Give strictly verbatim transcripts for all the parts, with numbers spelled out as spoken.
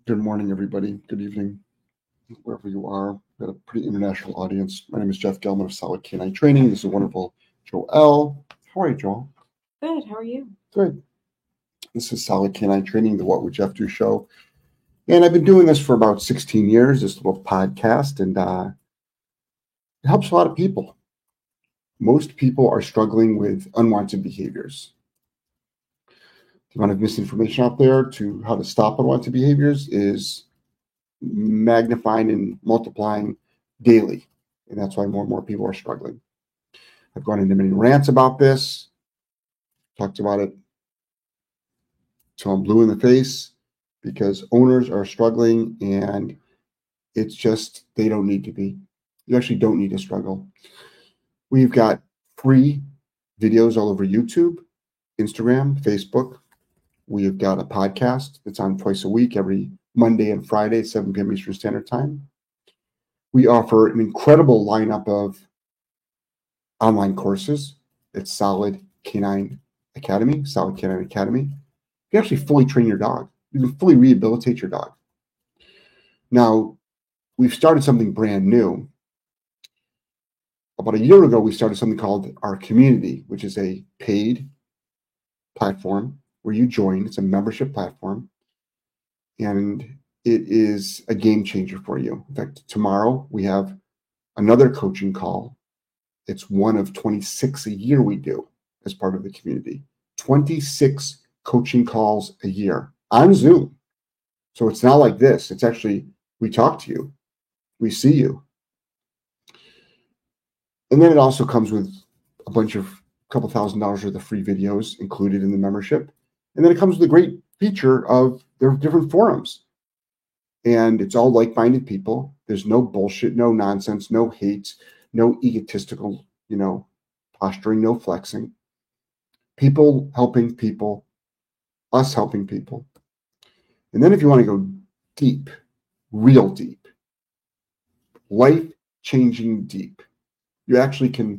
Good morning, everybody. Good evening, wherever you are. We've got a pretty international audience. My name is Jeff Gelman of Solid Canine Training. This is wonderful Joel. How are you, Joel? Good. How are you? Good. This is Solid Canine Training, the What Would Jeff Do show. And I've been doing this for about sixteen years, this little podcast, and uh, it helps a lot of people. Most people are struggling with unwanted behaviors. The amount of misinformation out there to how to stop unwanted behaviors is magnifying and multiplying daily. And that's why more and more people are struggling. I've gone into many rants about this, talked about it till I'm blue in the face, because owners are struggling and it's just, they don't need to be. You actually don't need to struggle. We've got free videos all over YouTube, Instagram, Facebook. We've got a podcast that's on twice a week, every Monday and Friday, seven p.m. Eastern Standard Time. We offer an incredible lineup of online courses. It's Solid Canine Academy, Solid Canine Academy. You can actually fully train your dog. You can fully rehabilitate your dog. Now, we've started something brand new. About a year ago, we started something called our community, which is a paid platform where you join. It's a membership platform. And it is a game changer for you. In fact, tomorrow we have another coaching call. It's one of twenty-six a year we do as part of the community. twenty-six coaching calls a year on Zoom. So it's not like this. It's actually, we talk to you. We see you. And then it also comes with a bunch of, a couple thousand dollars worth of free videos included in the membership. And then it comes with a great feature of there are different forums. And it's all like-minded people. There's no bullshit, no nonsense, no hate, no egotistical, you know, posturing, no flexing. People helping people, us helping people. And then if you want to go deep, real deep, life-changing deep, you actually can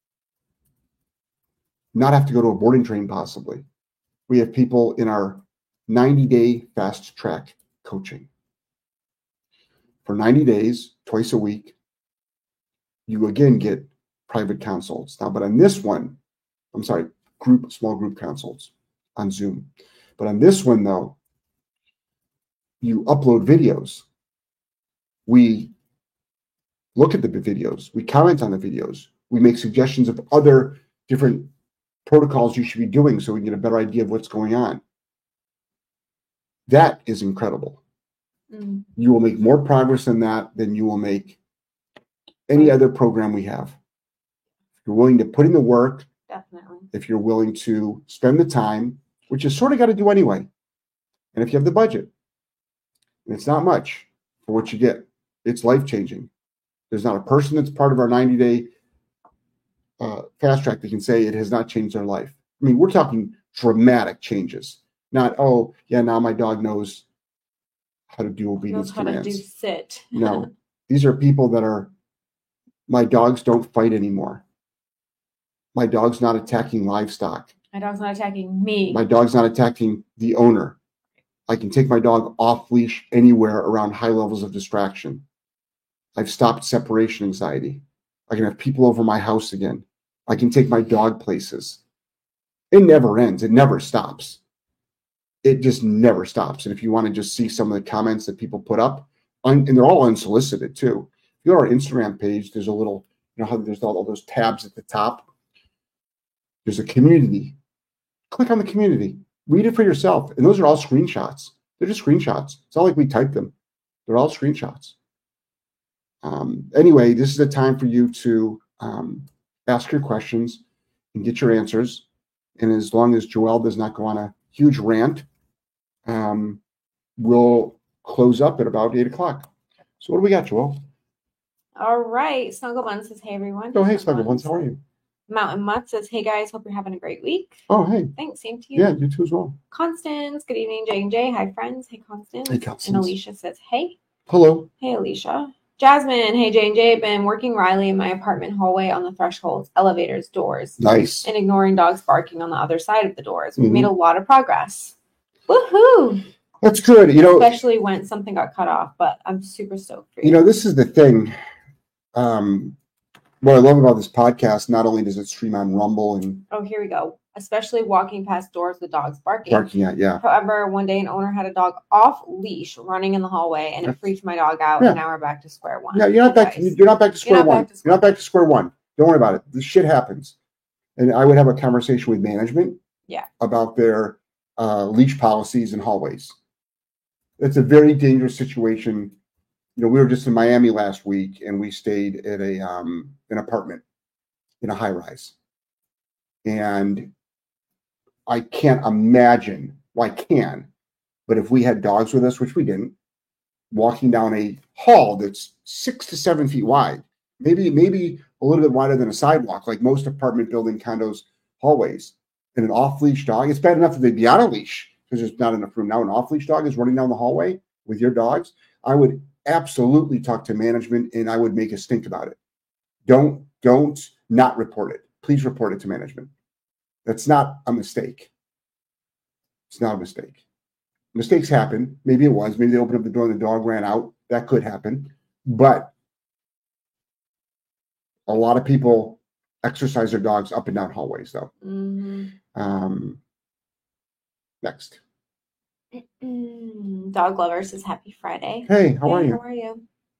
not have to go to a boarding train possibly. We have people in our ninety-day fast track coaching. For ninety days, twice a week, you again get private consults. Now, but on this one, I'm sorry, group, small group consults on Zoom. But on this one, though, you upload videos. We look at the videos. We comment on the videos. We make suggestions of other different protocols you should be doing so we can get a better idea of what's going on. That is incredible. Mm. You will make more progress in that than you will make any other program we have. If you're willing to put in the work, definitely. If you're willing to spend the time, which you sort of got to do anyway, and if you have the budget, and it's not much for what you get, it's life-changing. There's not a person that's part of our ninety-day uh, fast track that can say it has not changed their life. I mean, we're talking dramatic changes. Not, oh, yeah, now my dog knows how to do obedience knows how commands. to do sit. No, these are people that are, my dogs don't fight anymore. My dog's not attacking livestock. My dog's not attacking me. My dog's not attacking the owner. I can take my dog off leash anywhere around high levels of distraction. I've stopped separation anxiety. I can have people over my house again. I can take my dog places. It never ends. It never stops. It just never stops. And if you want to just see some of the comments that people put up, and they're all unsolicited too. If you go to our Instagram page, there's a little, you know how there's all, all those tabs at the top? There's a community. Click on the community. Read it for yourself. And those are all screenshots. They're just screenshots. It's not like we typed them. They're all screenshots. Um, anyway, this is a time for you to um, ask your questions and get your answers. And as long as Joel does not go on a huge rant, um, we'll close up at about eight o'clock. So what do we got, Joel? All right. Snuggle Bun says, hey, everyone. Oh, hey, Snuggle Buns. How are you? Mountain Mutt says, hey, guys. Hope you're having a great week. Oh, hey. Thanks. Same to you. Yeah, you too as well. Constance. Good evening, J and J. Hi, friends. Hey, Constance. Hey, Constance. And Alicia says, hey. Hello. Hey, Alicia. Jasmine, hey, J and J, been working Riley in my apartment hallway on the thresholds, elevators, doors. Nice. And ignoring dogs barking on the other side of the doors. We've mm-hmm. made a lot of progress. Woohoo! That's good. You know, especially when something got cut off, but I'm super stoked for you. You know, this is the thing. Um, what I love about this podcast, not only does it stream on Rumble and oh, here we go. Especially walking past doors with dogs barking. barking at, yeah. However, one day an owner had a dog off leash running in the hallway, and it freaked my dog out. Yeah. And now we're back to square one. Yeah, you're not back. To, you're not back to square You're not one. back to square You're not back to square one. Don't worry about it. This shit happens. And I would have a conversation with management. Yeah. About their uh, leash policies and hallways. It's a very dangerous situation. You know, we were just in Miami last week, and we stayed at a um, an apartment in a high rise, and I can't imagine. Well, I can, but if we had dogs with us, which we didn't, walking down a hall that's six to seven feet wide, maybe maybe a little bit wider than a sidewalk, like most apartment building condos hallways, and an off-leash dog, it's bad enough that they'd be on a leash because there's not enough room. Now an off-leash dog is running down the hallway with your dogs. I would absolutely talk to management, and I would make a stink about it. Don't don't not report it. Please report it to management. That's not a mistake. It's not a mistake. Mistakes happen. Maybe it was. Maybe they opened up the door and the dog ran out. That could happen. But a lot of people exercise their dogs up and down hallways, though. Mm-hmm. Um, next. Dog Lover says happy Friday. Hey, how hey, are you? How are you?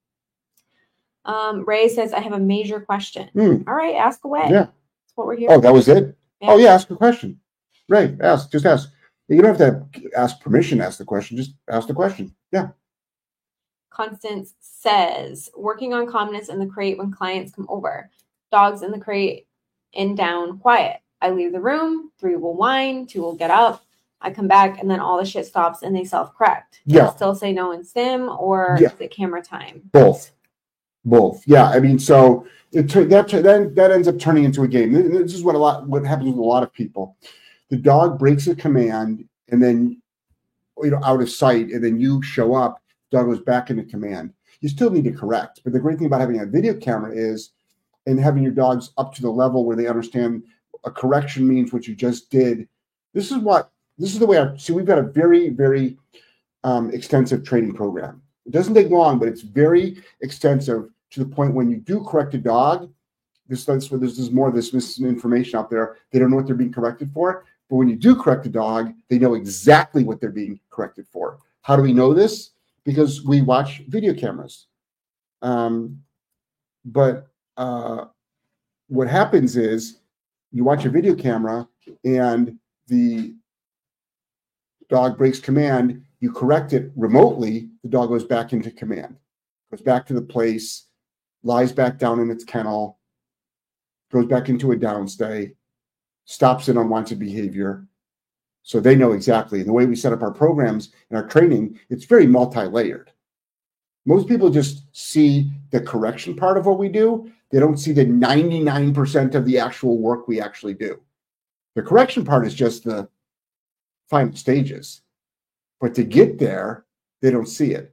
Um, Ray says, I have a major question. Mm. All right, ask away. Yeah. That's what we're here Oh, for. that was it? Yeah. Oh, yeah, ask a question. Ray, ask. Just ask. You don't have to ask permission to ask the question. Just ask the question. Yeah. Constance says, working on calmness in the crate when clients come over. Dogs in the crate, in, down, quiet. I leave the room. Three will whine. Two will get up. I come back, and then all the shit stops, and they self-correct. Yeah. Still say no and sim, or Yeah. is it camera time? Both. Both. Yeah. I mean, so it that then that ends up turning into a game. This is what a lot what happens with a lot of people. The dog breaks a command, and then you know out of sight, and then you show up. Dog goes back into command. You still need to correct. But the great thing about having a video camera is, and having your dogs up to the level where they understand a correction means what you just did. This is what this is the way I see. We've got a very very um, extensive training program. It doesn't take long, but it's very extensive to the point when you do correct a dog. This that's where there's, there's more of this misinformation out there. They don't know what they're being corrected for. But when you do correct a dog, they know exactly what they're being corrected for. How do we know this? Because we watch video cameras. Um, but uh, what happens is you watch a video camera and the dog breaks command, you correct it remotely, the dog goes back into command, goes back to the place, lies back down in its kennel, goes back into a downstay, stops an unwanted behavior. So they know exactly. And the way we set up our programs and our training, it's very multi-layered. Most people just see the correction part of what we do. They don't see the ninety-nine percent of the actual work we actually do. The correction part is just the final stages. But to get there, they don't see it.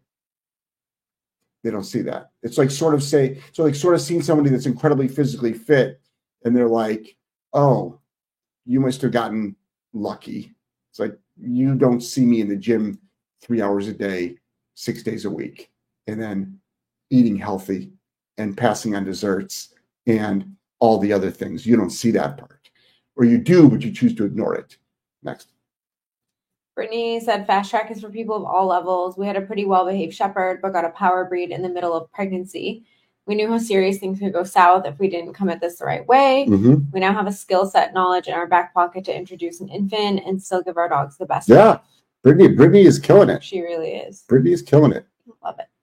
They don't see that. It's like sort of say, so like sort of seeing somebody that's incredibly physically fit, and they're like, oh, you must have gotten lucky. It's like, you don't see me in the gym three hours a day, six days a week, and then eating healthy and passing on desserts and all the other things. You don't see that part. Or you do, but you choose to ignore it. Next. Brittany said, Fast Track is for people of all levels. We had a pretty well-behaved shepherd, but got a power breed in the middle of pregnancy. We knew how serious things could go south if we didn't come at this the right way. Mm-hmm. We now have a skill set knowledge in our back pocket to introduce an infant and still give our dogs the best. Yeah. life. Brittany, Brittany is killing it. She really is. Brittany is killing it. Love it.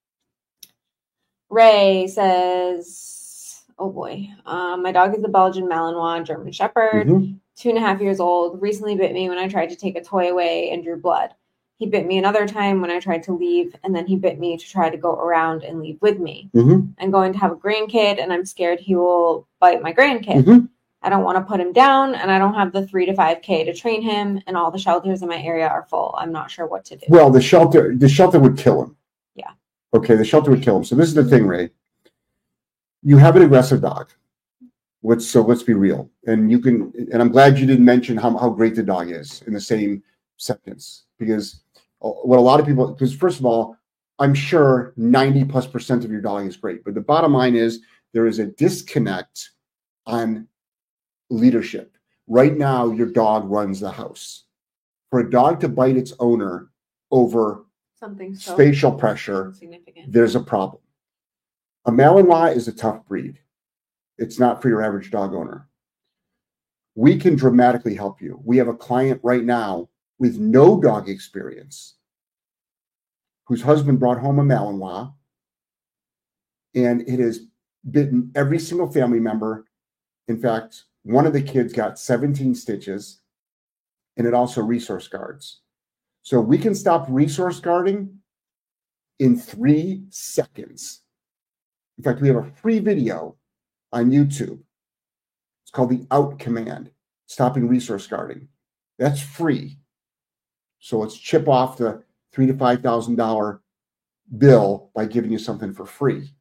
Ray says, oh boy, um, my dog is a Belgian Malinois German Shepherd, Mm-hmm. two and a half years old, recently bit me when I tried to take a toy away and drew blood. He bit me another time when I tried to leave, and then he bit me to try to go around and leave with me. Mm-hmm. I'm going to have a grandkid, and I'm scared he will bite my grandkid. Mm-hmm. I don't want to put him down, and I don't have the three to five K to train him, and all the shelters in my area are full. I'm not sure what to do. Well, the shelter, the shelter would kill him. Yeah. Okay, the shelter would kill him. So this is the thing, Ray. You have an aggressive dog. Let's so let's be real. And you can, and I'm glad you didn't mention how, how great the dog is in the same sentence, because what a lot of people, because first of all, I'm sure ninety plus percent of your dog is great, but the bottom line is there is a disconnect on leadership. Right now, your dog runs the house. For a dog to bite its owner over something so spatial pressure, significant. There's a problem. A Malinois is a tough breed. It's not for your average dog owner. We can dramatically help you. We have a client right now with no dog experience whose husband brought home a Malinois, and it has bitten every single family member. In fact, one of the kids got seventeen stitches, and it also resource guards. So we can stop resource guarding in three seconds. In fact, we have a free video on YouTube. It's called the out command, stopping resource guarding. That's free. So let's chip off the three to five thousand dollar bill by giving you something for free.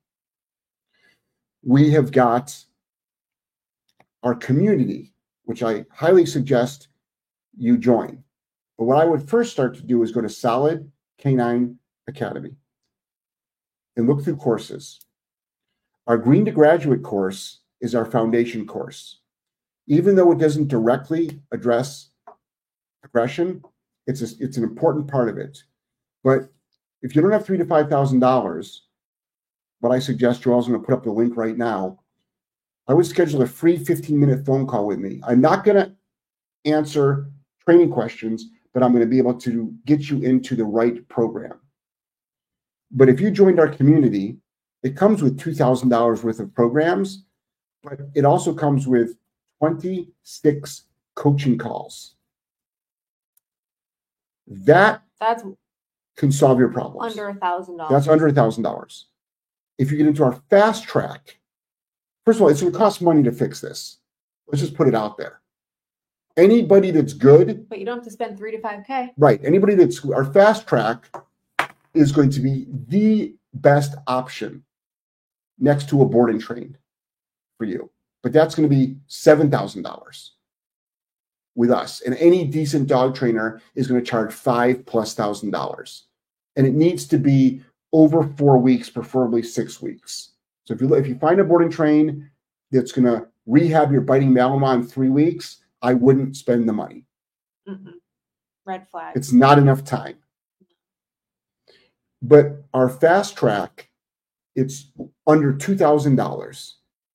We have got our community, which I highly suggest you join. But what I would first start to do is go to Solid Canine Academy and look through courses. Our Green to Graduate course is our foundation course. Even though it doesn't directly address aggression, it's a, it's an important part of it. But if you don't have three to five thousand dollars, what I suggest, Joel's going to put up the link right now. I would schedule a free fifteen minute phone call with me. I'm not going to answer training questions, but I'm going to be able to get you into the right program. But if you joined our community, it comes with two thousand dollars worth of programs, but it also comes with twenty-six coaching calls. That That's can solve your problems. under a thousand dollars. That's under a thousand dollars. If you get into our fast track, first of all, it's going to cost money to fix this. Let's just put it out there. Anybody that's good, but you don't have to spend three to five K. Right. Anybody that's our fast track is going to be the best option next to a board and train for you. But that's going to be seven thousand dollars with us. And any decent dog trainer is going to charge five plus thousand dollars. And it needs to be over four weeks, preferably six weeks. So if you if you find a board and train that's going to rehab your biting Malinois in three weeks, I wouldn't spend the money. Mm-mm. Red flag. It's not enough time. But our fast track, it's under two thousand dollars.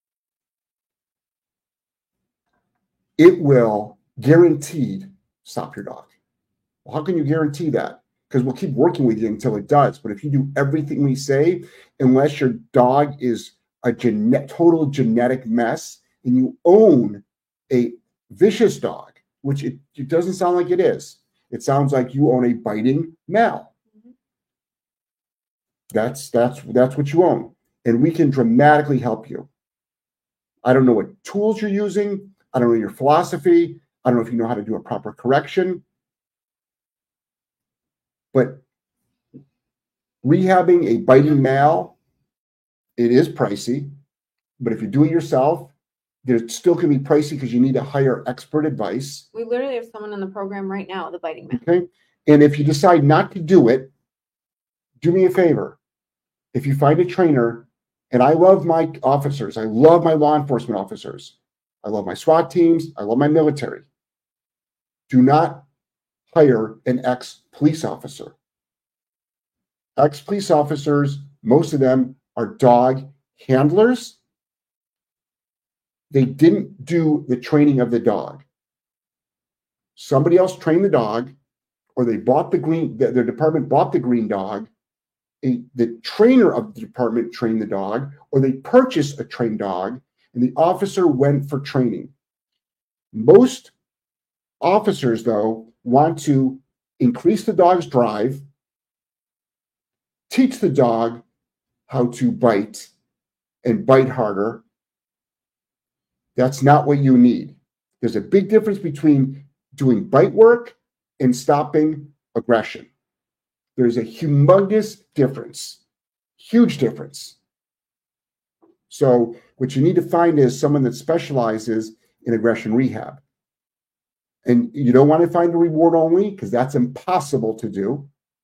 It will guaranteed stop your dog. Well, how can you guarantee that? Because we'll keep working with you until it does. But if you do everything we say, unless your dog is a gene- total genetic mess and you own a vicious dog, which it, it doesn't sound like it is. It sounds like you own a biting Mal. Mm-hmm. That's that's that's what you own. And we can dramatically help you. I don't know what tools you're using. I don't know your philosophy. I don't know if you know how to do a proper correction. But rehabbing a biting Mal, it is pricey. But if you do it yourself, there's still going to be pricey because you need to hire expert advice. We literally have someone in the program right now, the biting Mal. Okay. And if you decide not to do it, do me a favor. If you find a trainer, and I love my officers, I love my law enforcement officers, I love my SWAT teams, I love my military. Do not hire an ex-police officer. Ex-police officers, most of them are dog handlers. They didn't do the training of the dog. Somebody else trained the dog, or they bought the green, their department bought the green dog. A, the trainer of the department trained the dog, or they purchased a trained dog, and the officer went for training. Most officers, though, want to increase the dog's drive, teach the dog how to bite and bite harder. That's not what you need. There's a big difference between doing bite work and stopping aggression. There's a humongous difference, huge difference. So what you need to find is someone that specializes in aggression rehab. And you don't want to find a reward only because that's impossible to do.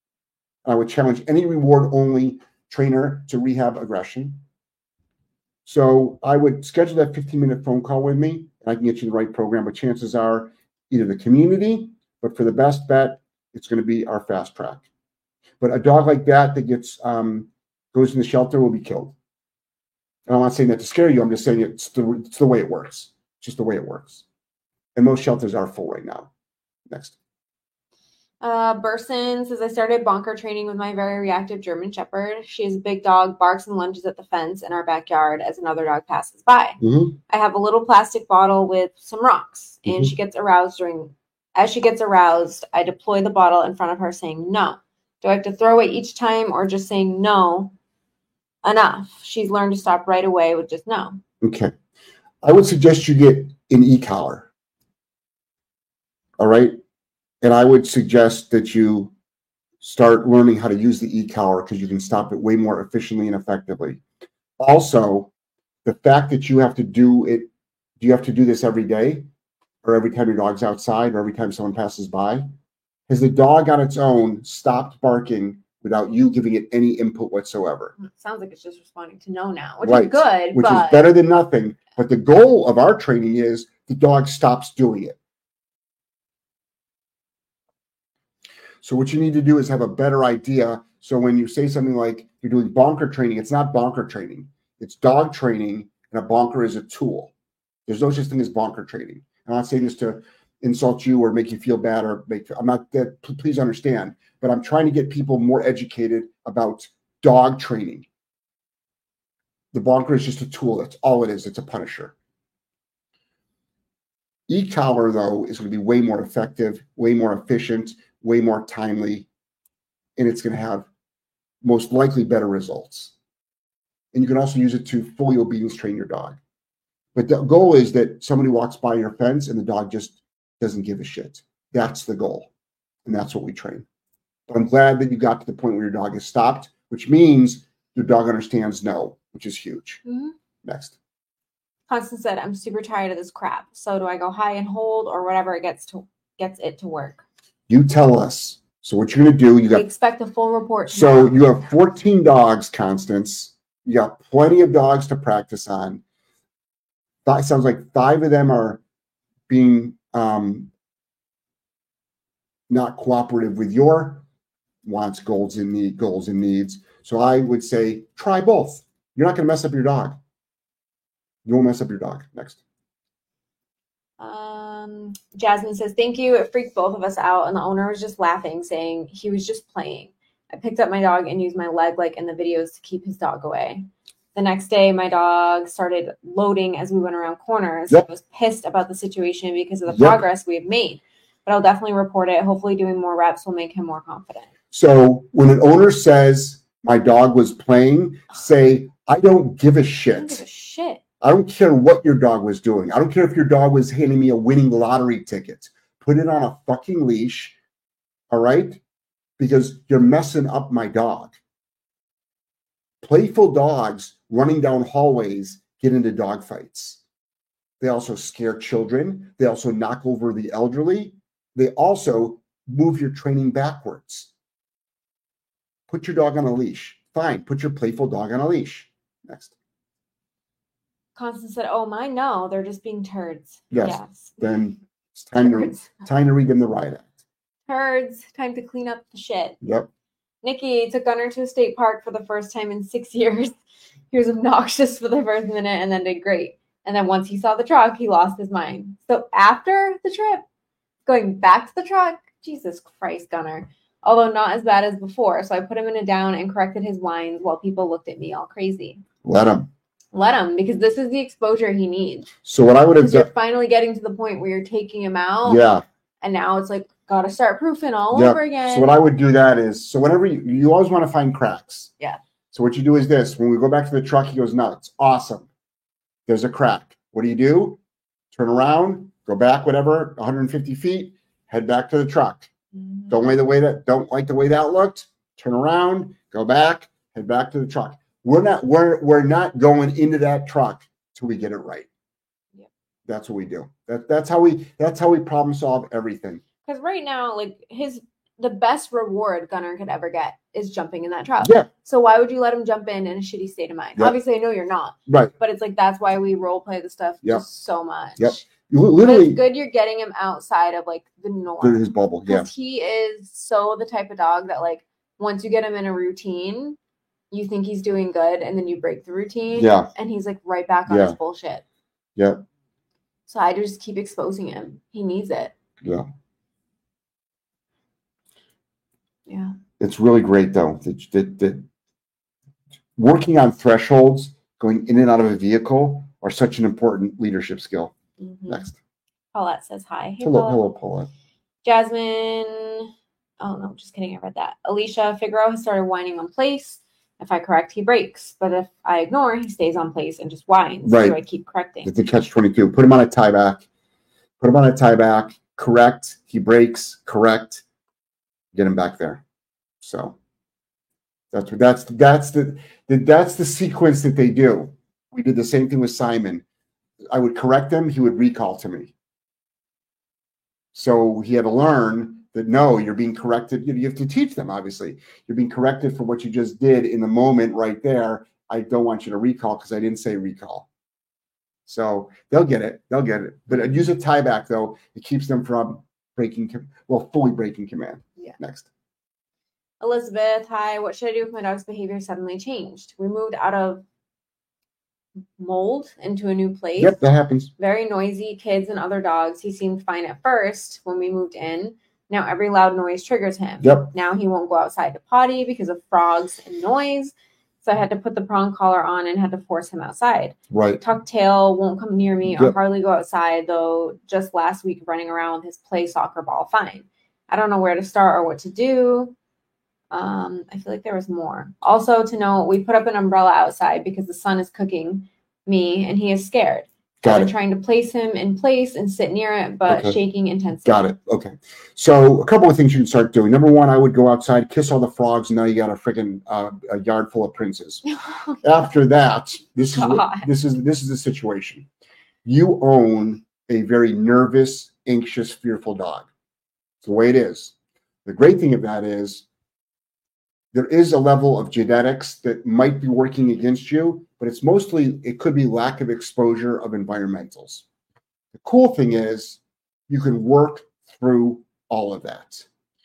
I would challenge any reward-only trainer to rehab aggression. So I would schedule that fifteen-minute phone call with me, and I can get you the right program. But chances are either the community, but for the best bet, it's going to be our fast track. But a dog like that that gets um, goes in the shelter will be killed. And I'm not saying that to scare you. I'm just saying it's the, it's the way it works. It's just the way it works. And most shelters are full right now. Next. Uh, Burson says, I started bonker training with my very reactive German Shepherd. She is a big dog, barks and lunges at the fence in our backyard as another dog passes by. Mm-hmm. I have a little plastic bottle with some rocks, and Mm-hmm. she gets aroused during, as she gets aroused, I deploy the bottle in front of her saying no. Do I have to throw it each time or just saying no? Enough. She's learned to stop right away with just no. Okay. I would suggest you get an e-collar. All right. And I would suggest that you start learning how to use the e-collar because you can stop it way more efficiently and effectively. Also, the fact that you have to do it, do you have to do this every day or every time your dog's outside or every time someone passes by? Has the dog on its own stopped barking without you giving it any input whatsoever? It sounds like it's just responding to no now, which Right. is good. Which but... is better than nothing. But the goal of our training is the dog stops doing it. So what you need to do is have a better idea. So when you say something like you're doing bonker training, it's not bonker training. It's dog training, and a bonker is a tool. There's no such thing as bonker training. I'm not saying this to insult you or make you feel bad or make, I'm not that, please understand, but I'm trying to get people more educated about dog training. The bonker is just a tool. That's all it is. It's a punisher. E-collar, though, is going to be way more effective, way more efficient, way more timely, and it's going to have most likely better results. And you can also use it to fully obedience train your dog. But the goal is that somebody walks by your fence and the dog just doesn't give a shit. That's the goal. And that's what we train. But I'm glad that you got to the point where your dog has stopped, which means your dog understands no, which is huge. Mm-hmm. Next. Constance said, I'm super tired of this crap. So do I go high and hold or whatever it gets to gets it to work? You tell us. So what you're going to do, you We got expect a full report so tomorrow. you have fourteen dogs, Constance. You got plenty of dogs to practice on. That sounds like five of them are being um, not cooperative with your wants, goals, and need goals and needs. So I would say try both. You're not going to mess up your dog. You won't mess up your dog. Next. Um, Jasmine says, thank you. It freaked both of us out. And the owner was just laughing, saying he was just playing. I picked up my dog and used my leg like in the videos to keep his dog away. The next day, my dog started loading as we went around corners. Yep. I was pissed about the situation because of the Yep. progress we have made. But I'll definitely report it. Hopefully doing more reps will make him more confident. So when an owner says my dog was playing, say, I don't give a I don't shit. give a shit. I don't care what your dog was doing. I don't care if your dog was handing me a winning lottery ticket. Put it on a fucking leash, all right? Because you're messing up my dog. Playful dogs running down hallways get into dog fights. They also scare children. They also knock over the elderly. They also move your training backwards. Put your dog on a leash. Fine, put your playful dog on a leash. Next. Constance said, oh, my, no, they're just being turds. Yes. Then it's time to, Turds. time to read them the riot act. Turds. Time to clean up the shit. Yep. Nikki took Gunner to a state park for the first time in six years. He was obnoxious for the first minute and then did great. And then once he saw the truck, he lost his mind. So after the trip, going back to the truck, Jesus Christ, Gunner. Although not as bad as before. So I put him in a down and corrected his whines while people looked at me all crazy. Let him. Let him, because this is the exposure he needs. So what I would have Because you're done, finally getting to the point where you're taking him out. yeah. And now it's like, got to start proofing all Yep. over again. So what I would do that is, so whenever you, you always want to find cracks. Yeah. So what you do is this, when we go back to the truck, he goes nuts. Awesome. There's a crack. What do you do? Turn around, go back, whatever, one hundred fifty feet, head back to the truck. Mhm. Don't like the way that, don't like the way that looked. Turn around, go back, head back to the truck. We're not, we're, we're not going into that truck till we get it right. Yep. That's what we do. That, that's how we, that's how we problem solve everything. Because right now, like his the best reward Gunner could ever get is jumping in that truck. Yeah. So why would you let him jump in in a shitty state of mind? Yep. Obviously, I know you're not. Right. But it's like that's why we role play the stuff Yep. just so much. Yep. You literally. But it's good you're getting him outside of like the norm. His bubble. Yeah. Because he is so the type of dog that like once you get him in a routine, you think he's doing good, and then you break the routine. Yeah. And he's like right back on Yeah. his bullshit. Yeah. So I just keep exposing him. He needs it. Yeah. Yeah. It's really great though that, that, that working on thresholds, going in and out of a vehicle are such an important leadership skill. Mm-hmm. Next. Paulette says hi. Hey, Hello, Paula. hello, Paulette. Jasmine. Oh no, just kidding. I read that. Alicia Figaro has started whining on place. If I correct, he breaks. But if I ignore, he stays on place and just whines. Right. So I keep correcting. It's the catch twenty-two. Put him on a tie back. Put him on a tie back. Correct. He breaks. Correct. Get him back there. So that's what that's that's the, the that's the sequence that they do. We did the same thing with Simon. I would correct him. He would recall to me. So he had to learn that no, you're being corrected. You have to teach them, obviously. You're being corrected for what you just did in the moment right there. I don't want you to recall because I didn't say recall. So they'll get it. They'll get it. But I'd use a tie back, though. It keeps them from breaking, well, fully breaking command. Yeah. Next. Elizabeth, hi. What should I do if my dog's behavior suddenly changed? We moved out of mold into a new place. Yep, that happens. Very noisy, kids and other dogs. He seemed fine at first when we moved in. Now every loud noise triggers him. Yep. Now he won't go outside to potty because of frogs and noise. So I had to put the prong collar on and had to force him outside. Right. Tuck tail, won't come near me Yep. or hardly go outside, though just last week running around with his play soccer ball fine. I don't know where to start or what to do. Um, I feel like there was more. Also to note, we put up an umbrella outside because the sun is cooking me and he is scared. Got I've been it. trying to place him in place and sit near it, but Okay. shaking intensely. Got it. Okay. So a couple of things you can start doing. Number one, I would go outside, kiss all the frogs, and now you got a freaking uh, a yard full of princes. After that, this is God. this is this is the situation. You own a very nervous, anxious, fearful dog. It's the way it is. The great thing of that is there is a level of genetics that might be working against you, but it's mostly, it could be lack of exposure of environmentals. The cool thing is you can work through all of that.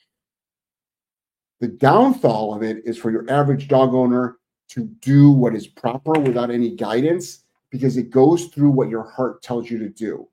The downfall of it is for your average dog owner to do what is proper without any guidance because it goes through what your heart tells you to do.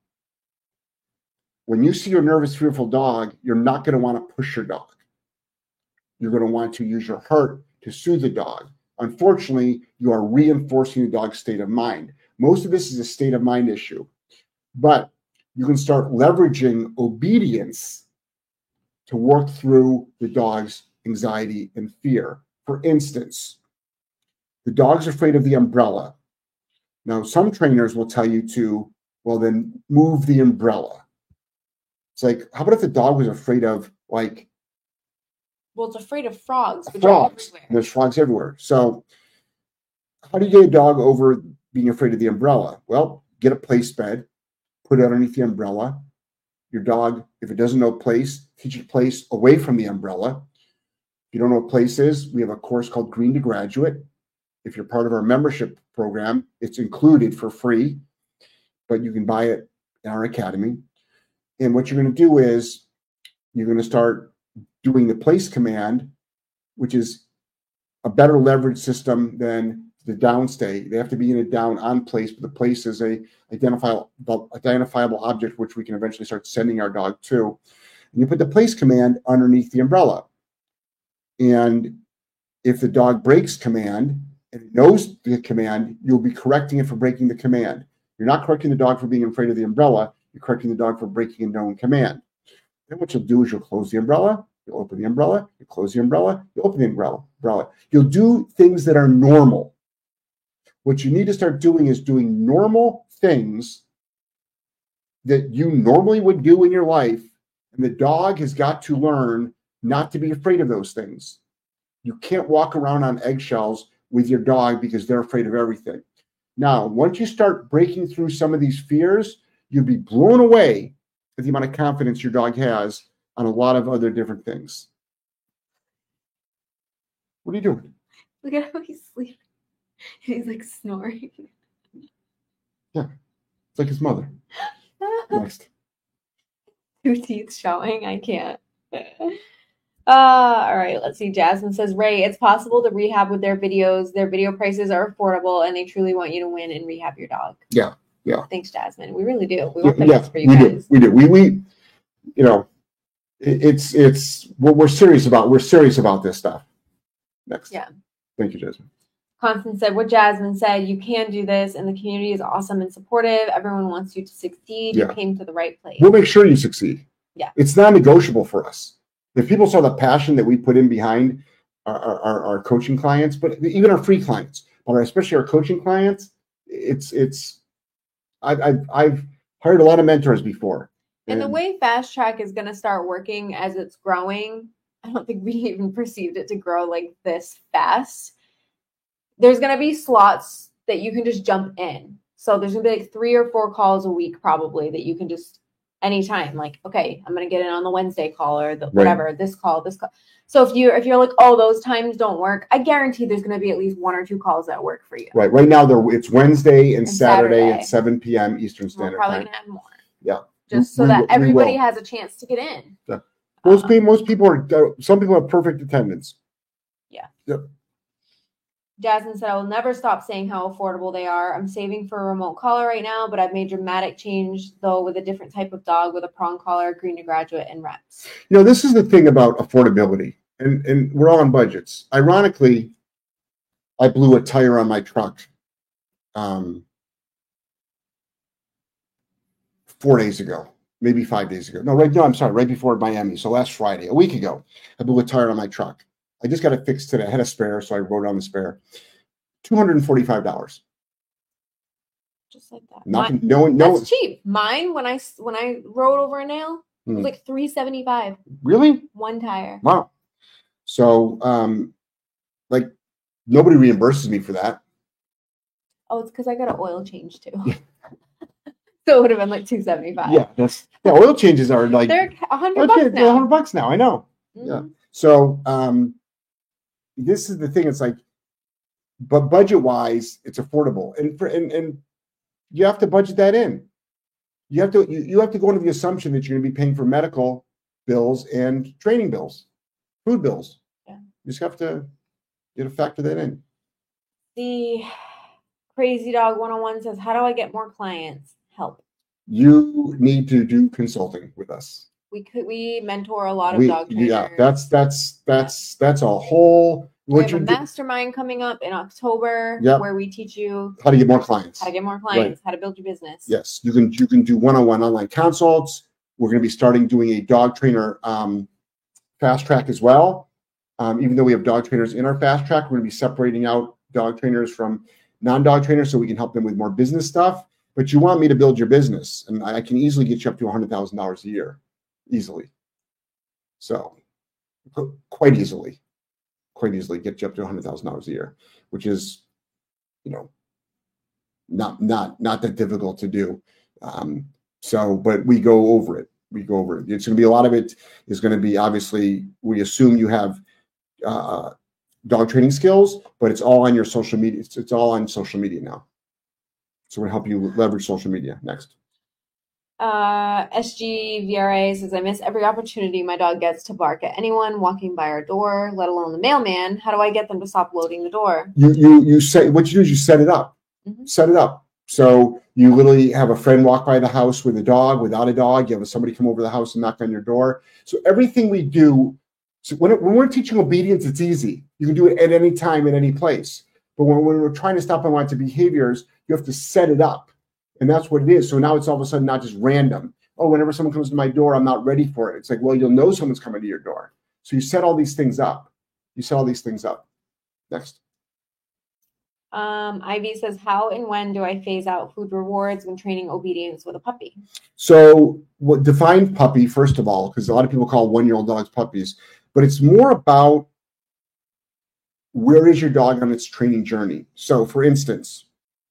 When you see your nervous, fearful dog, you're not going to want to push your dog. You're going to want to use your heart to soothe the dog. Unfortunately, you are reinforcing the dog's state of mind. Most of this is a state of mind issue, but you can start leveraging obedience to work through the dog's anxiety and fear. For instance, the dog's afraid of the umbrella. Now, some trainers will tell you to, well, then move the umbrella. It's like, how about if the dog was afraid of, like, Well, it's afraid of frogs. Which frogs. Are everywhere. There's frogs everywhere. So how do you get a dog over being afraid of the umbrella? Well, get a place bed, put it underneath the umbrella. Your dog, if it doesn't know place, teach it place away from the umbrella. If you don't know what place is, we have a course called Green to Graduate. If you're part of our membership program, it's included for free, but you can buy it in our academy. And what you're going to do is you're going to start doing the place command, which is a better leverage system than the down stay. They have to be in a down on place, but the place is a identifiable, identifiable object, which we can eventually start sending our dog to. And you put the place command underneath the umbrella. And if the dog breaks command and it knows the command, you'll be correcting it for breaking the command. You're not correcting the dog for being afraid of the umbrella. You're correcting the dog for breaking a known command. Then what you'll do is you'll close the umbrella. You'll open the umbrella, you close the umbrella, you open the umbrella, umbrella. You'll do things that are normal. What you need to start doing is doing normal things that you normally would do in your life, and the dog has got to learn not to be afraid of those things. You can't walk around on eggshells with your dog because they're afraid of everything. Now, once you start breaking through some of these fears, you'll be blown away at the amount of confidence your dog has on a lot of other different things. What are you doing? Look at how he's sleeping. He's like snoring. Yeah, it's like his mother. Next. Two teeth showing. I can't. Uh, all right, let's see. Jasmine says, Ray, it's possible to rehab with their videos. Their video prices are affordable, and they truly want you to win and rehab your dog. Yeah, yeah. Thanks, Jasmine. We really do. We want the yeah, best for you we guys. do. We do. We we, you know, it, it's it's what we're serious about. We're serious about this stuff. Next. Yeah. Thank you, Jasmine. Constance said, what Jasmine said, you can do this, and the community is awesome and supportive. Everyone wants you to succeed. Yeah. You came to the right place. We'll make sure you succeed. Yeah. It's non-negotiable for us. If people saw the passion that we put in behind our, our, our coaching clients, but even our free clients, but especially our coaching clients, it's it's I've I've, I've hired a lot of mentors before. And, and the way Fast Track is going to start working as it's growing, I don't think we even perceived it to grow like this fast. There's going to be slots that you can just jump in. So there's going to be like three or four calls a week probably that you can just anytime, like, okay, I'm going to get in on the Wednesday call or the whatever, right. this call, this call. So if you if you're like, oh, those times don't work, I guarantee there's going to be at least one or two calls that work for you. Right. Right now, there it's Wednesday and, and Saturday, Saturday at seven p.m. Eastern Standard We're probably Time. Going to add more. Yeah. Just so we, that we, everybody we has a chance to get in. Yeah. Most uh, people, most people are. Some people have perfect attendance. Yeah. Yep. Jasmine said, I will never stop saying how affordable they are. I'm saving for a remote collar right now, but I've made dramatic change, though, with a different type of dog with a prong collar, green to graduate, and reps. You know, this is the thing about affordability, and, and we're all on budgets. Ironically, I blew a tire on my truck um, four days ago, maybe five days ago. No, right no, I'm sorry, right before Miami. So last Friday, a week ago, I blew a tire on my truck. I just got it fixed today. I had a spare, so I wrote on the spare. two hundred forty-five dollars. Just like that. Nothing. Mine, no, no. That's cheap. Mine, when I when I rode over a nail, it was hmm. like three seventy-five. Really? One tire. Wow. So, um, like, nobody reimburses me for that. Oh, it's because I got an oil change too. So it would have been like two seventy-five. Yeah, that's yeah. Oil changes are like they're a hundred bucks now. A hundred bucks now. I know. Mm-hmm. Yeah. So, um. This is the thing. It's like, but budget-wise, it's affordable, and for and and you have to budget that in. You have to you, you have to go into the assumption that you're going to be paying for medical bills and training bills, food bills. Yeah. You just have to you have to factor that in. The Crazy Dog one oh one says, "How do I get more clients? Help." You need to do consulting with us. We could we mentor a lot of we, dog trainers. Yeah, that's that's that's that's a whole. We have a mastermind coming up in October yep. where we teach you how to get more clients, how to get more clients, right. how to build your business. Yes, you can you can do one-on-one online consults. We're going to be starting doing a dog trainer um, fast track as well. Um, even though we have dog trainers in our fast track, we're going to be separating out dog trainers from non-dog trainers so we can help them with more business stuff. But you want me to build your business, and I can easily get you up to one hundred thousand dollars a year, easily. So, quite easily. Quite easily get you up to one hundred thousand dollars a year, which is, you know, not not not that difficult to do. Um, so, but we go over it. We go over it. It's going to be a lot of it is going to be obviously. We assume you have uh, dog training skills, but it's all on your social media. It's, it's all on social media now. So we're going to help you leverage social media. Next. Uh, S G V R A says, I miss every opportunity my dog gets to bark at anyone walking by our door, let alone the mailman. How do I get them to stop loading the door? You you you say what you do is you set it up. Mm-hmm. Set it up. So you literally have a friend walk by the house with a dog, without a dog. You have somebody come over the house and knock on your door. So everything we do, so when, it, when we're teaching obedience, it's easy. You can do it at any time, at any place. But when, when we're trying to stop unwanted behaviors, you have to set it up. And that's what it is. So now it's all of a sudden not just random. Oh, whenever someone comes to my door, I'm not ready for it. It's like, well, you'll know someone's coming to your door. So you set all these things up. You set all these things up. Next. Um, Ivy says, how and when do I phase out food rewards when training obedience with a puppy? So what define puppy, first of all, because a lot of people call one-year-old dogs puppies, but it's more about where is your dog on its training journey. So for instance,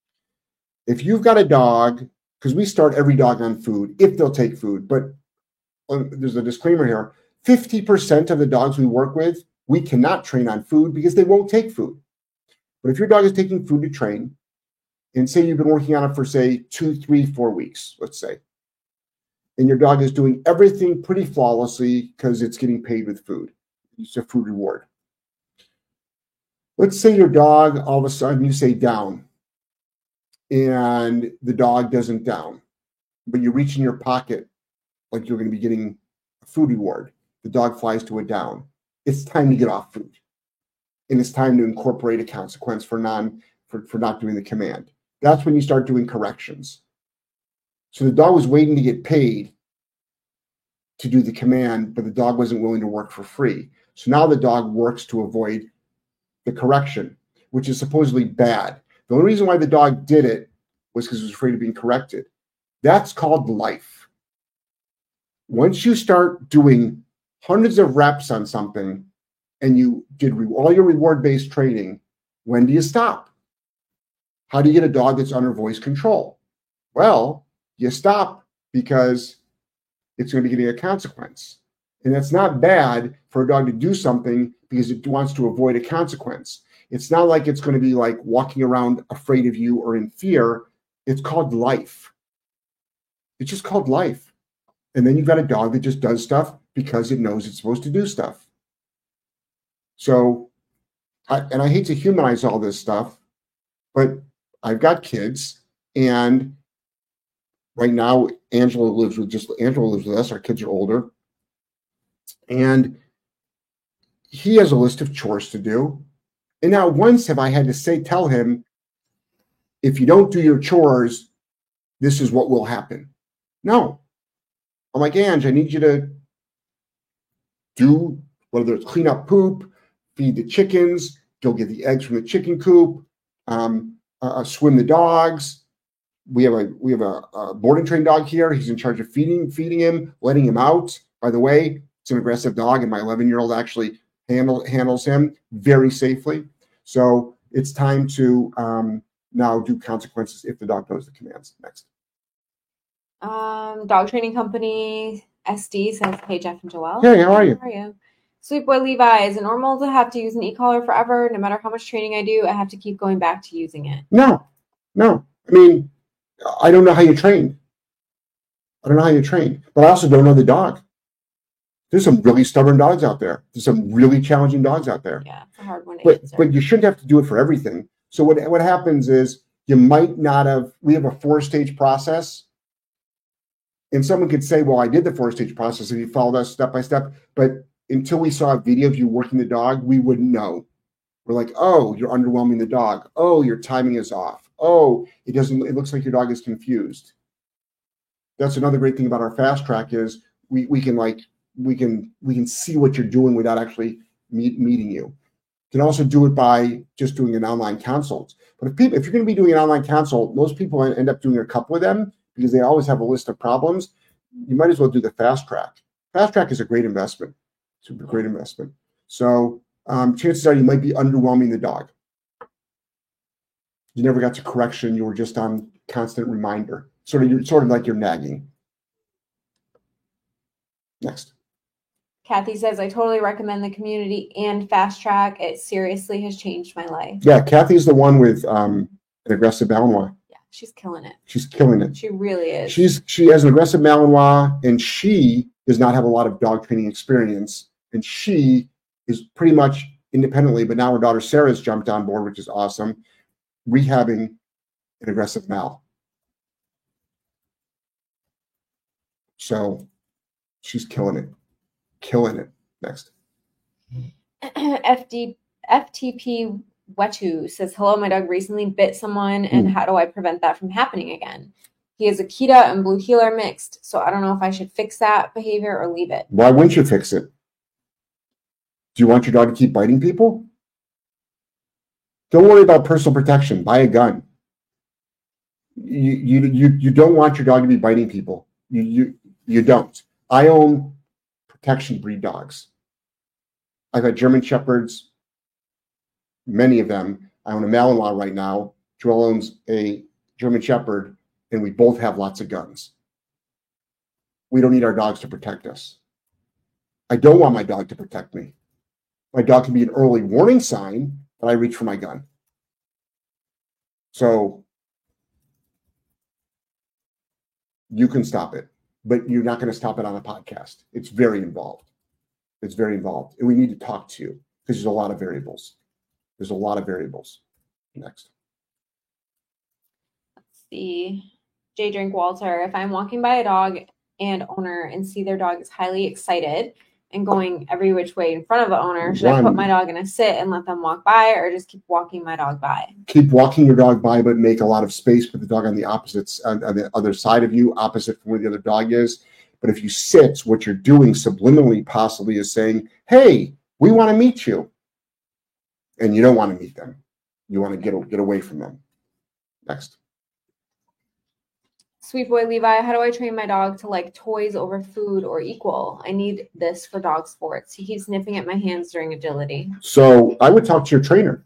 if you've got a dog, because we start every dog on food, if they'll take food, but uh, there's a disclaimer here, fifty percent of the dogs we work with we cannot train on food because they won't take food. But if your dog is taking food to train, and say you've been working on it for, say, two, three, four weeks, let's say, and your dog is doing everything pretty flawlessly because it's getting paid with food. It's a food reward. Let's say your dog, all of a sudden you say down, and the dog doesn't down, but you reach in your pocket like you're going to be getting a food reward. The dog flies to a down. It's time to get off food. And it's time to incorporate a consequence for non for, for not doing the command. That's when you start doing corrections. So the dog was waiting to get paid to do the command, but the dog wasn't willing to work for free. So now the dog works to avoid the correction, which is supposedly bad. The only reason why the dog did it was because it was afraid of being corrected. That's called life. Once you start doing hundreds of reps on something and you did re- all your reward-based training, when do you stop? How do you get a dog that's under voice control? Well, you stop because it's going to be getting a consequence. And that's not bad for a dog to do something because it wants to avoid a consequence. It's not like it's going to be like walking around afraid of you or in fear. It's called life. It's just called life. And then you've got a dog that just does stuff because it knows it's supposed to do stuff. So, I, and I hate to humanize all this stuff, but I've got kids, and right now Angela lives with just Angela lives with us. Our kids are older, and he has a list of chores to do. And not once have I had to say, tell him, if you don't do your chores, this is what will happen. No. I'm like, Ange, I need you to do, whether it's clean up poop, feed the chickens, go get the eggs from the chicken coop, um, uh, swim the dogs. We have a we have a, a boarding train dog here. He's in charge of feeding feeding him, letting him out. By the way, it's an aggressive dog, and my eleven-year-old actually handle, handles him very safely. So it's time to um, now do consequences if the dog does the commands. Next. Um, dog training company S D says, "Hey Jeff and Joelle. Hey, how are you? How are you? Sweet boy Levi, is it normal to have to use an e-collar forever? No matter how much training I do, I have to keep going back to using it." No, no. I mean, I don't know how you train. I don't know how you train, but I also don't know the dog. There's some really stubborn dogs out there. There's some really challenging dogs out there. Yeah, it's a hard one to but, answer. But you shouldn't have to do it for everything. So what, what happens is you might not have, we have a four-stage process. And someone could say, well, I did the four-stage process and you followed us step by step. But until we saw a video of you working the dog, we wouldn't know. We're like, oh, you're underwhelming the dog. Oh, your timing is off. Oh, it doesn't, it looks like your dog is confused. That's another great thing about our fast track is we, we can like, we can, we can see what you're doing without actually meet, meeting you. You can also do it by just doing an online consult. But if people, if you're going to be doing an online consult, most people end up doing a couple of them because they always have a list of problems. You might as well do the fast track. Fast track is a great investment. It's a great investment. So um, chances are you might be underwhelming the dog. You never got to correction. You were just on constant reminder. Sort of, you're sort of like you're nagging. Next. Kathy says, I totally recommend the community and fast track. It seriously has changed my life. Yeah, Kathy's the one with um, an aggressive Malinois. Yeah, she's killing it. She's killing it. She really is. She's she has an aggressive Malinois, and she does not have a lot of dog training experience. And she is pretty much independently, but now her daughter Sarah's jumped on board, which is awesome, rehabbing an aggressive Mal. So she's killing it. Killing it. Next. F D, F T P Wetu says, hello, my dog recently bit someone, and Mm. how do I prevent that from happening again? He is Akita and Blue Heeler mixed, so I don't know if I should fix that behavior or leave it. Why wouldn't you fix it? Do you want your dog to keep biting people? Don't worry about personal protection. Buy a gun. You you you, you don't want your dog to be biting people. You you you don't. I own protection breed dogs. I've had German Shepherds, many of them. I own a Malinois right now. Joel owns a German Shepherd, and we both have lots of guns. We don't need our dogs to protect us. I don't want my dog to protect me. My dog can be an early warning sign that I reach for my gun. So you can stop it, but you're not going to stop it on a podcast. It's very involved. It's very involved. And we need to talk to you because there's a lot of variables. There's a lot of variables. Next. Let's see. J Drink Walter. If I'm walking by a dog and owner and see their dog is highly excited and going every which way in front of the owner, should Run. I put my dog in a sit and let them walk by, or just keep walking my dog by? Keep walking your dog by, but make a lot of space. Put the dog on the opposite, on, on the other side of you, opposite from where the other dog is. But if you sit, what you're doing subliminally possibly is saying, hey, we want to meet you. And you don't want to meet them. You want to get, get away from them. Next. Sweet Boy Levi, how do I train my dog to like toys over food or equal? I need this for dog sports. He keeps nipping at my hands during agility. So I would talk to your trainer.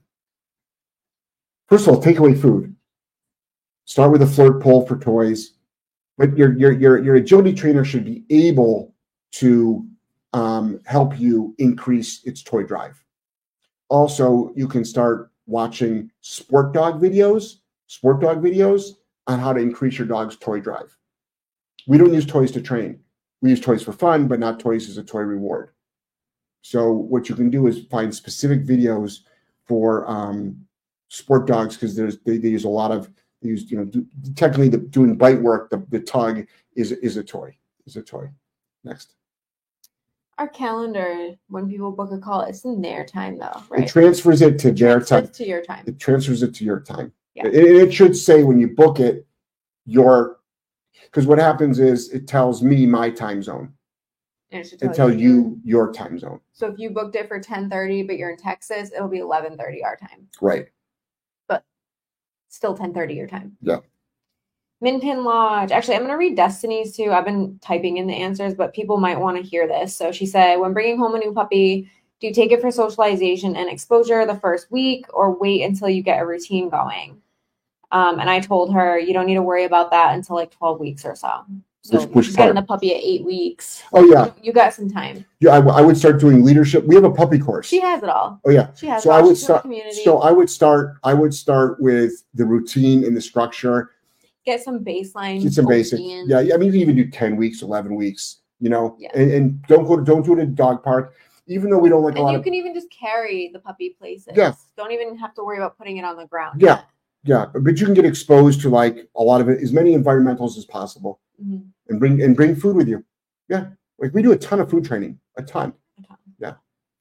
First of all, take away food. Start with a flirt pole for toys. But your your your, your agility trainer should be able to um, help you increase its toy drive. Also, you can start watching sport dog videos, sport dog videos, on how to increase your dog's toy drive. We don't use toys to train. We use toys for fun, but not toys as a toy reward. So what you can do is find specific videos for um, sport dogs, because there's they, they use a lot of they use you know do, technically the, doing bite work. The, the tug is is a toy. Is a toy. Next. Our calendar, when people book a call, it's in their time though, right? It transfers it to it their time. To your time. It transfers it to your time. Yeah. It, it should say when you book it, your, because what happens is it tells me my time zone. And it should It tell tells you, you your time zone. So if you booked it for ten thirty, but you're in Texas, it'll be eleven thirty our time. Right. But still ten thirty your time. Yeah. Minpin Lodge. Actually, I'm going to read Destiny's too. I've been typing in the answers, but people might want to hear this. So she said, when bringing home a new puppy, do you take it for socialization and exposure the first week or wait until you get a routine going? Um, and I told her, you don't need to worry about that until like twelve weeks or so. So Which- which she's getting part? the puppy at eight weeks. Oh yeah. You, you got some time. Yeah. I, I would start doing leadership. We have a puppy course. She has it all. Oh yeah. She has So it I all. would She's in the start. community. So I would start. I would start with the routine and the structure. Get some baseline. Get some basic. routine. Yeah. I mean, you can even do ten weeks, eleven weeks. You know. Yeah. And, and don't go to don't do it at a dog park. Even though we don't like a And lot you of. can even just carry the puppy places. Yeah. Don't even have to worry about putting it on the ground. Yeah. Yeah, but you can get exposed to like a lot of it, as many environmentals as possible, Mm-hmm. and bring and bring food with you. Yeah, like we do a ton of food training, a ton. A ton. Yeah.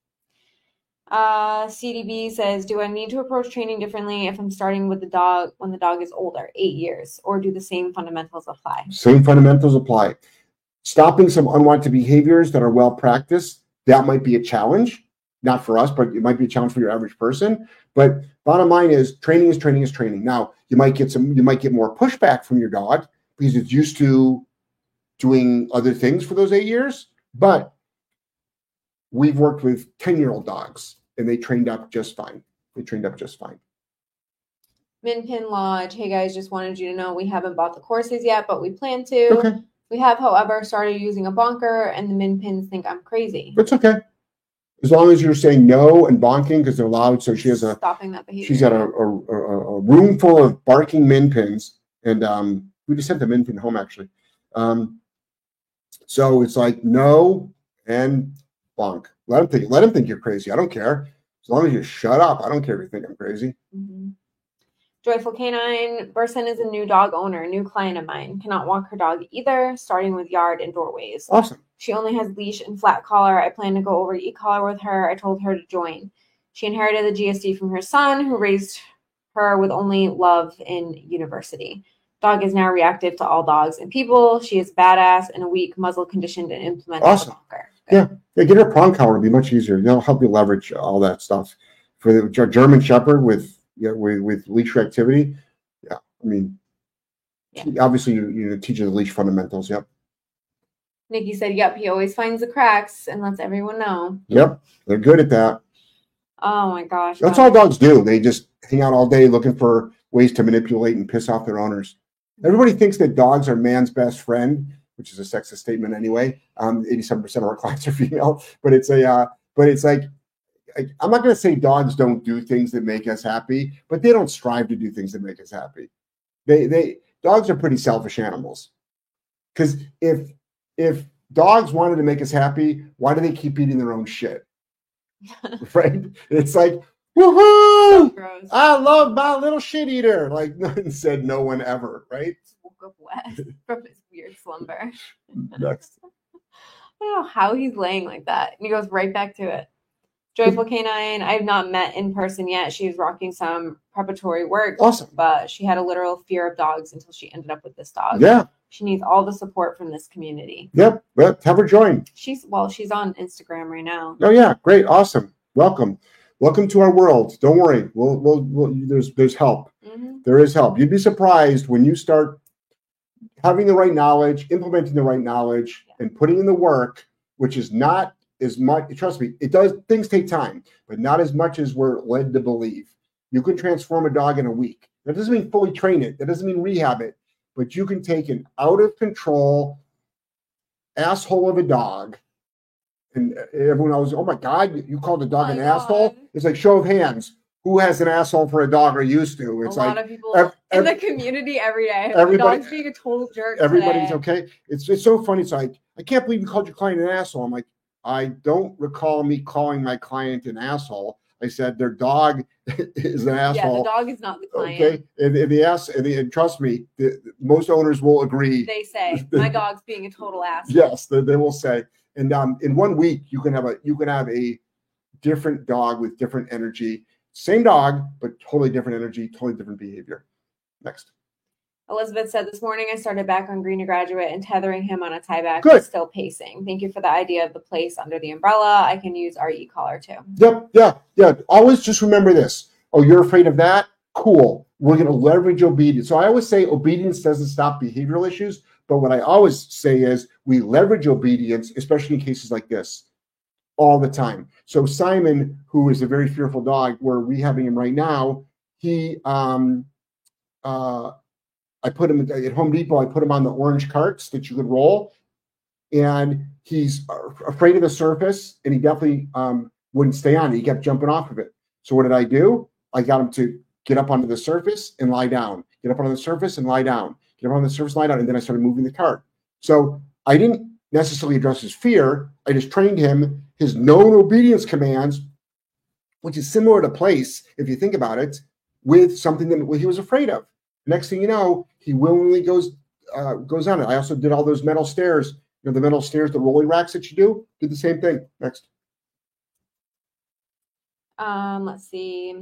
Uh, C D B says, do I need to approach training differently if I'm starting with the dog when the dog is older, eight years, or do the same fundamentals apply? Same fundamentals apply. Stopping some unwanted behaviors that are well practiced, that might be a challenge. Not for us, but it might be a challenge for your average person. But bottom line is training is training is training. Now, you might get some, you might get more pushback from your dog because it's used to doing other things for those eight years. But we've worked with ten-year-old dogs and they trained up just fine. They trained up just fine. Minpin Lodge. Hey guys, just wanted you to know we haven't bought the courses yet, but we plan to. Okay. We have, however, started using a bonker and the Minpins think I'm crazy. It's okay. As long as you're saying no and bonking because they're loud. So she has a Stopping that behavior. she's got a, a, a, a room full of barking min pins, and um, we just sent the min pin home actually. Um, so it's like no and bonk. Let them think. Let them think you're crazy. I don't care. As long as you shut up. I don't care if you think I'm crazy. Mm-hmm. Joyful Canine. Burson is a new dog owner, new client of mine. Cannot walk her dog either, starting with yard and doorways. Awesome. She only has leash and flat collar. I plan to go over e-collar with her. I told her to join. She inherited the G S D from her son, who raised her with only love in university. Dog is now reactive to all dogs and people. She is badass and a weak, muzzle conditioned and implemented. Awesome. Yeah. Yeah. Get her prong collar. It'll be much easier. That'll help you leverage all that stuff. For the German Shepherd with yeah with, with leash reactivity. Yeah. I mean, Yeah. obviously you you teach her the leash fundamentals. Yep. Nikki said, yep, he always finds the cracks and lets everyone know. Yep. They're good at that. Oh my gosh. That's God. all dogs do. They just hang out all day looking for ways to manipulate and piss off their owners. Everybody thinks that dogs are man's best friend, which is a sexist statement anyway. Um, eighty-seven percent of our clients are female, but it's a, uh, but it's like I, I'm not going to say dogs don't do things that make us happy, but they don't strive to do things that make us happy. They they dogs are pretty selfish animals. Because if if dogs wanted to make us happy, why do they keep eating their own shit? Right? It's like, woohoo! So I love my little shit eater. Like none said no one ever, right? woke up wet from his weird slumber. Next. I don't know how he's laying like that. And he goes right back to it. Joyful Canine, I have not met in person yet. She's rocking some preparatory work. Awesome. But she had a literal fear of dogs until she ended up with this dog. Yeah. She needs all the support from this community. Yep. Well, have her join. She's well, she's on Instagram right now. Oh yeah, great, awesome. Welcome. Welcome to our world. Don't worry. We'll we'll, we'll there's there's help. Mm-hmm. There is help. You'd be surprised when you start having the right knowledge, implementing the right knowledge, Yeah. and putting in the work, which is not as much, trust me, it does, things take time, but not as much as we're led to believe. You can transform a dog in a week. That doesn't mean fully train it. That doesn't mean rehab it, but you can take an out of control asshole of a dog. And everyone always, oh my God, you called a dog My an God. asshole? It's like, show of hands. Who has an asshole for a dog or used to? It's a like, lot of people ev- in ev- the community every day. everybody- Dog's being a total jerk. everybody's today. okay. It's it's so funny. It's like, I can't believe you called your client an asshole. I'm like, I don't recall me calling my client an asshole. I said their dog is an Yeah, asshole. the dog is not the client. Okay, and, and the ass, and, the, and trust me, the, most owners will agree. They say my dog's being a total ass. Yes, they, they will say. And um, in one week, you can have a you can have a different dog with different energy. Same dog, but totally different energy, totally different behavior. Next. Elizabeth said, this morning I started back on Green to Graduate and tethering him on a tie back, Good. but still pacing. Thank you for the idea of the place under the umbrella. I can use our e-collar too. Yep, yeah, yeah. Always just remember this. Oh, you're afraid of that? Cool. We're going to leverage obedience. So I always say obedience doesn't stop behavioral issues, but what I always say is we leverage obedience, especially in cases like this, all the time. So Simon, who is a very fearful dog, we're rehabbing him right now. He, um, uh, I put him at Home Depot. I put him on the orange carts that you could roll, and he's afraid of the surface, and he definitely um, wouldn't stay on it. He kept jumping off of it. So what did I do? I got him to get up onto the surface and lie down. Get up onto the surface and lie down. Get up on the surface, lie down, and then I started moving the cart. So I didn't necessarily address his fear. I just trained him his known obedience commands, which is similar to place, if you think about it, with something that he was afraid of. Next thing you know, he willingly goes uh, goes on it. I also did all those metal stairs, you know, the metal stairs, the rolling racks that you do. Did the same thing. Next. Um, let's see.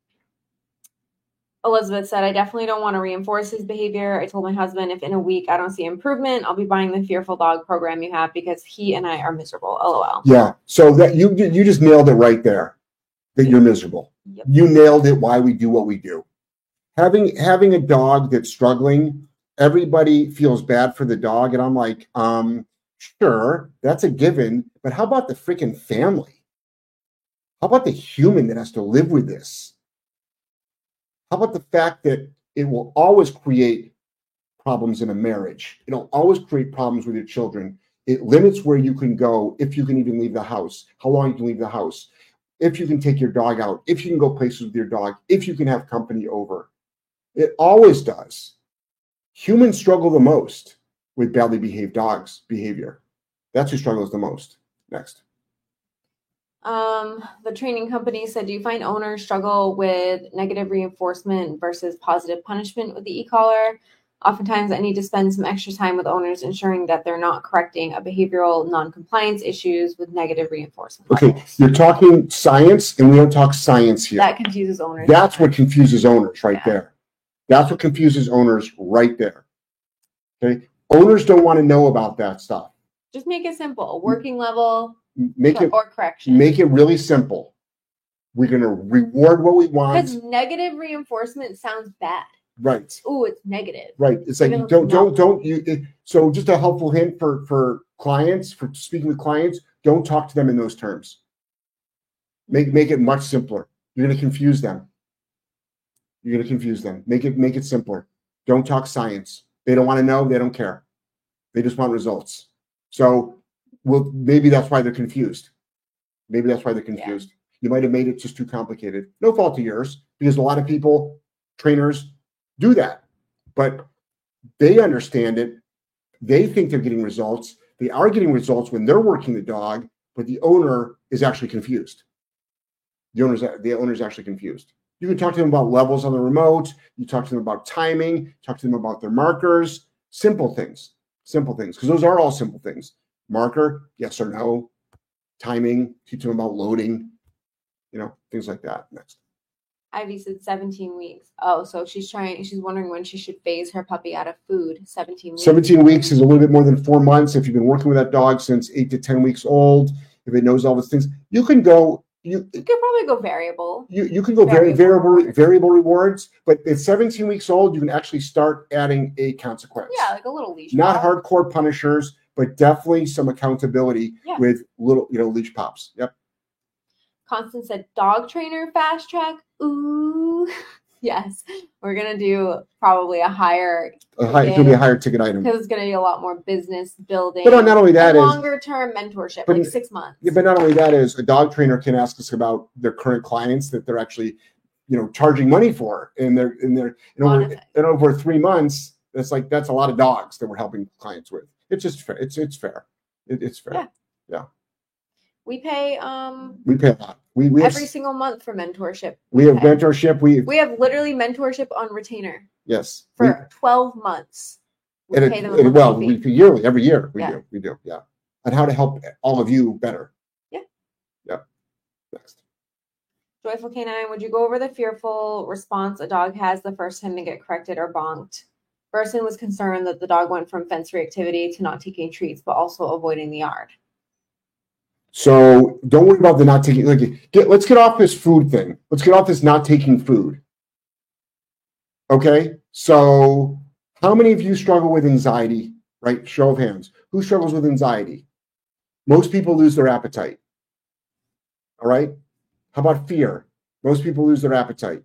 Elizabeth said, I definitely don't want to reinforce his behavior. I told my husband, if in a week I don't see improvement, I'll be buying the Fearful Dog program you have because he and I are miserable. LOL. Yeah. So that you you just nailed it right there. That you're miserable. Yep. You nailed it. Why we do what we do. Having having a dog that's struggling, everybody feels bad for the dog, and I'm like, um, sure, that's a given. But how about the freaking family? How about the human that has to live with this? How about the fact that it will always create problems in a marriage? It'll always create problems with your children. It limits where you can go, if you can even leave the house, how long you can leave the house, if you can take your dog out, if you can go places with your dog, if you can have company over. It always does. Humans struggle the most with badly behaved dogs' behavior. That's who struggles the most. Next. Um, the training company said, do you find owners struggle with negative reinforcement versus positive punishment with the e-collar? Oftentimes I need to spend some extra time with owners ensuring that they're not correcting a behavioral non-compliance issues with negative reinforcement. Okay, levels. you're talking science, and we don't talk science here. That confuses owners. That's what confuses owners right Yeah. there. That's what confuses owners right there. Okay, owners don't want to know about that stuff. Just make it simple. A working level Make it or correction. make it really simple. We're going to reward what we want. Because negative reinforcement sounds bad. Right. Oh, it's negative. Right. It's like Even don't though don't it's don't you. It, so just a helpful hint for for clients, for speaking with clients, don't talk to them in those terms. Make make it much simpler. You're going to confuse them. You're going to confuse them. Make it make it simpler. Don't talk science. They don't want to know. They don't care. They just want results. So, well, maybe that's why they're confused. Maybe that's why they're confused. You might have made it just too complicated. No fault of yours, because a lot of people, trainers, do that. But they understand it. They think they're getting results. They are getting results when they're working the dog, but the owner is actually confused. The owner's, the owner's actually confused. You can talk to them about levels on the remote. You talk to them about timing. Talk to them about their markers. Simple things. Simple things. Because those are all simple things. Marker, yes or no. Timing. Teach them about loading. You know, things like that. Next. Ivy said seventeen weeks. Oh, so she's trying, she's wondering when she should phase her puppy out of food. seventeen weeks. seventeen weeks is a little bit more than four months. If you've been working with that dog since eight to ten weeks old, if it knows all those things, you can go, you, you could probably go variable. You, you can go very variable, variable, variable rewards, but at seventeen weeks old, you can actually start adding a consequence. Yeah, like a little leash. Not pop. Hardcore punishers, but definitely some accountability yeah. with little, you know, leash pops. Yep. Constance said, dog trainer fast track. Ooh, yes. We're going to do probably a higher. A high, it's going to be a higher ticket item. Because it's going to be a lot more business building. But not only that is. Longer term mentorship, but, like six months. Yeah, but not only that is a dog trainer can ask us about their current clients that they're actually, you know, charging money for. And they're, and they're, in over, in over three months, that's like, that's a lot of dogs that we're helping clients with. It's just fair. It's, it's fair. It, it's fair. Yeah. Yeah. We pay um we pay a lot. We, we every have, single month for mentorship. We, we have pay. mentorship. We we have literally mentorship on retainer. Yes. For we, twelve months. We and pay it, them and well, we fee. yearly, every year we yeah. do. We do, yeah. And how to help all of you better. Yeah. Yeah. Next. Joyful Canine, would you go over the fearful response a dog has the first time they get corrected or bonked? Person was concerned that the dog went from fence reactivity to not taking treats, but also avoiding the yard. So don't worry about the not taking. Like, get, let's get off this food thing. Let's get off this not taking food. Okay. So how many of you struggle with anxiety? Right? Show of hands. Who struggles with anxiety? Most people lose their appetite. All right. How about fear? Most people lose their appetite.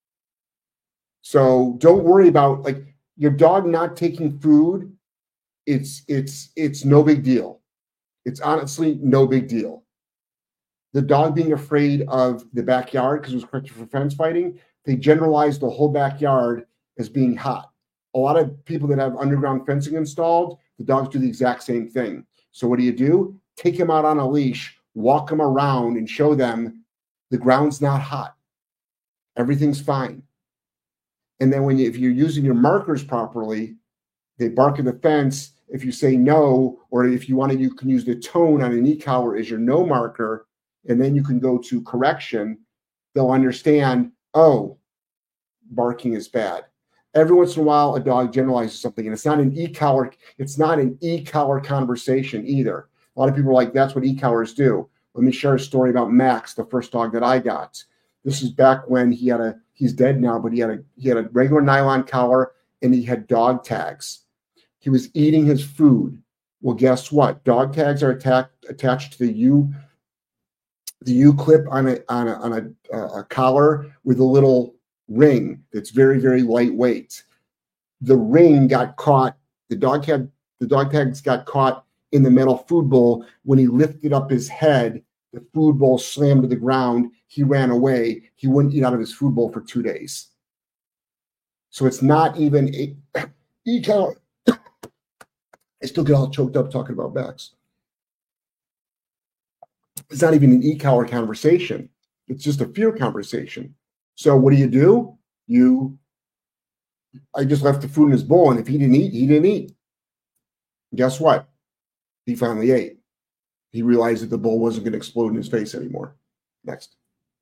So don't worry about like your dog not taking food. It's it's it's no big deal. It's honestly no big deal. The dog being afraid of the backyard because it was corrected for fence fighting, they generalized the whole backyard as being hot. A lot of people that have underground fencing installed, the dogs do the exact same thing. So what do you do? Take them out on a leash, walk them around, and show them the ground's not hot. Everything's fine. And then when you, if you're using your markers properly, they bark at the fence. If you say no, or if you want to, you can use the tone on an e-collar as your no marker, and then you can go to correction. They'll understand, oh, barking is bad. Every once in a while, a dog generalizes something, and it's not an e-collar. It's not an e-collar conversation either. A lot of people are like, that's what e-collars do. Let me share a story about Max, the first dog that I got. This is back when he had a, he's dead now, but he had a, he had a regular nylon collar and he had dog tags. He was eating his food. Well, guess what? Dog tags are attacked, attached to the U, the U clip on a on a on a, uh, a collar with a little ring that's very very lightweight. The ring got caught. The dog had the dog tags got caught in the metal food bowl. When he lifted up his head, the food bowl slammed to the ground. He ran away. He wouldn't eat out of his food bowl for two days. So it's not even a e-collar. I still get all choked up talking about Max. It's not even an e-collar conversation. It's just a fear conversation. So what do you do? You, I just left the food in his bowl, and if he didn't eat, he didn't eat. Guess what? He finally ate. He realized that the bowl wasn't going to explode in his face anymore. Next.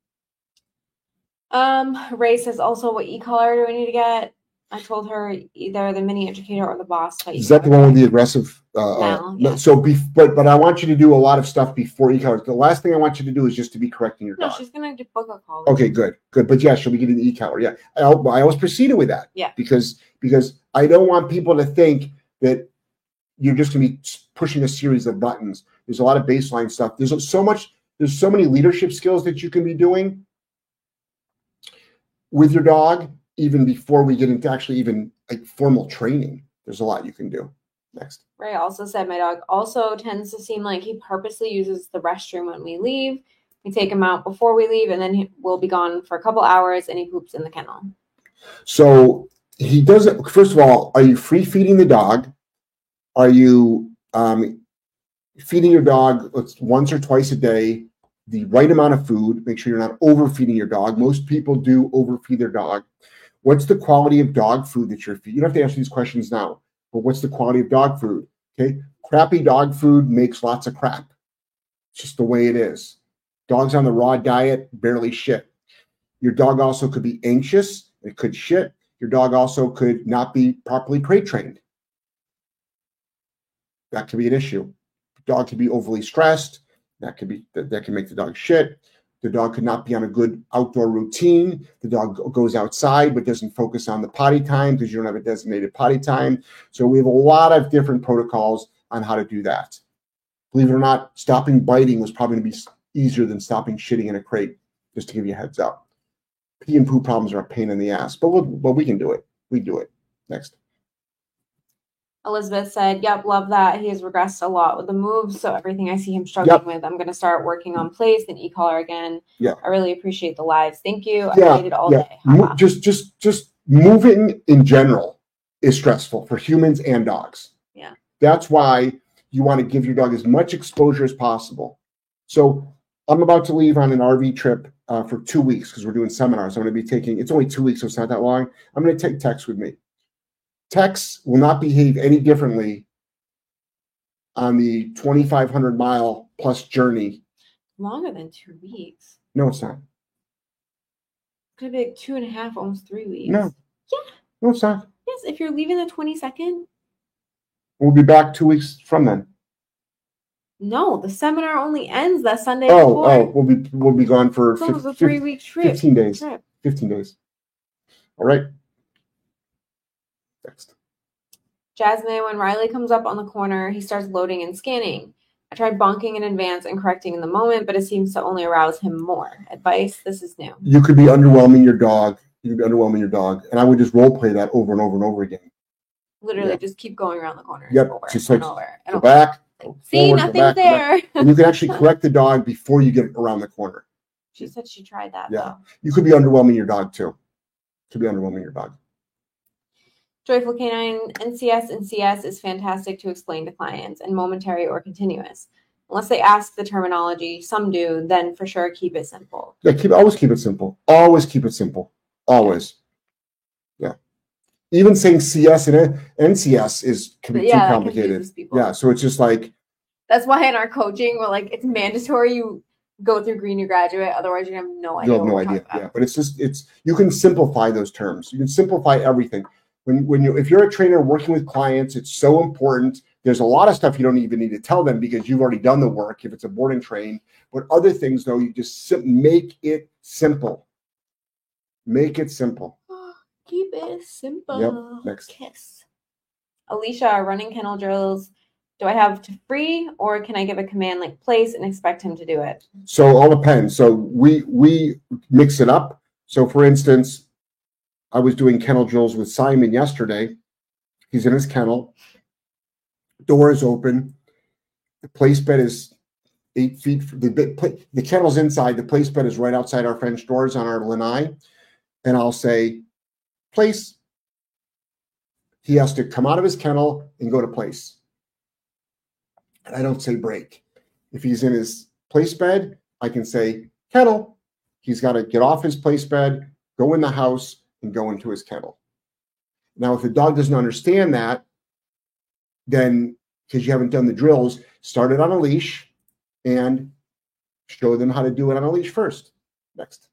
Um, Ray says also, what e-collar do I need to get? I told her either the mini educator or the boss. Is that the one with the aggressive? Uh, now, yeah. So, be, but but I want you to do a lot of stuff before e-collars. The last thing I want you to do is just to be correcting your no, dog. No, she's gonna book a call. Okay, good, good. But yeah, she'll be getting the e-collar. Yeah, I, I always proceeded with that. Yeah, because because I don't want people to think that you're just gonna be pushing a series of buttons. There's a lot of baseline stuff. There's so much. There's so many leadership skills that you can be doing with your dog, even before we get into actually even like formal training. There's a lot you can do. Next. Ray also said, my dog also tends to seem like he purposely uses the restroom when we leave. We take him out before we leave, and then he, we'll be gone for a couple hours, and he poops in the kennel. So he doesn't, first of all, are you free feeding the dog? Are you um, feeding your dog once or twice a day, the right amount of food? Make sure you're not overfeeding your dog. Most people do overfeed their dog. What's the quality of dog food that you're feeding? You don't have to answer these questions now, but what's the quality of dog food? Okay, crappy dog food makes lots of crap. It's just the way it is. Dogs on the raw diet barely shit. Your dog also could be anxious. It could shit. Your dog also could not be properly crate trained. That could be an issue. The dog could be overly stressed. That could be that, that can make the dog shit. The dog could not be on a good outdoor routine. The dog goes outside but doesn't focus on the potty time because you don't have a designated potty time. So we have a lot of different protocols on how to do that. Believe it or not, stopping biting was probably going to be easier than stopping shitting in a crate, just to give you a heads up. Pee and poo problems are a pain in the ass, but we'll, but we can do it. We do it. Next. Elizabeth said, yep, love that. He has regressed a lot with the moves, so everything I see him struggling Yep. with, I'm going to start working on place and e-collar again. Yeah. I really appreciate the lives. Thank you. Yeah, I waited all yeah. day. Mo- Haha. Just, just, just moving in general is stressful for humans and dogs. Yeah. That's why you want to give your dog as much exposure as possible. So I'm about to leave on an R V trip uh, for two weeks because we're doing seminars. I'm going to be taking, it's only two weeks, so it's not that long. I'm going to take Tex with me. Tex will not behave any differently on the twenty-five hundred mile plus journey. Longer than two weeks. No, it's not. Could be like two and a half, almost three weeks. No. Yeah. No, it's not. Yes, if you're leaving the twenty-second. We'll be back two weeks from then. No, the seminar only ends that Sunday Oh, before. oh, we'll be we'll be gone for So it was a fif- three-week trip. fifteen days. Trip. fifteen days. All right. Next. Jasmine, when Riley comes up on the corner, he starts loading and scanning. I tried bonking in advance and correcting in the moment, but it seems to only arouse him more. Advice? This is new. You could be underwhelming your dog. You could be underwhelming your dog, and I would just role play that over and over and over again. Literally, Yeah. just keep going around the corner. Yep, Over just and like over and Go over. back. Go See, forward, go nothing's back, go back. there. And you can actually correct the dog before you get around the corner. She said she tried that, Yeah. though. You could be underwhelming your dog too. Could be underwhelming your dog. Joyful Canine, N C S and C S is fantastic to explain to clients, and momentary or continuous. Unless they ask the terminology, some do, then for sure keep it simple. Yeah, keep always keep it simple. Always keep it simple. Always. Yeah. Even saying C S and N C S is can be Yeah, too that complicated. confuses people. Yeah, so it's just like That's why in our coaching, we're like, it's mandatory you go through Green New Graduate, otherwise you have no idea. you have what no we're idea. talking about. Yeah, but it's just it's you can simplify those terms. You can simplify everything. When when you if you're a trainer working with clients, it's so important. There's a lot of stuff you don't even need to tell them because you've already done the work if it's a boarding train. But other things, though, you just sim- make it simple. Make it simple. Keep it simple. Yep, next. Kiss. Alicia, running kennel drills. Do I have to free or can I give a command like place and expect him to do it? So it all depends. So we we mix it up. So for instance, I was doing kennel drills with Simon yesterday. He's in his kennel. Door is open. The place bed is eight feet. The the, the kennel's inside. The place bed is right outside our French doors on our lanai. And I'll say, place. He has to come out of his kennel and go to place. And I don't say break. If he's in his place bed, I can say kennel. He's got to get off his place bed, go in the house, and go into his kennel. Now, if the dog doesn't understand that, then because you haven't done the drills, start it on a leash and show them how to do it on a leash first. Next.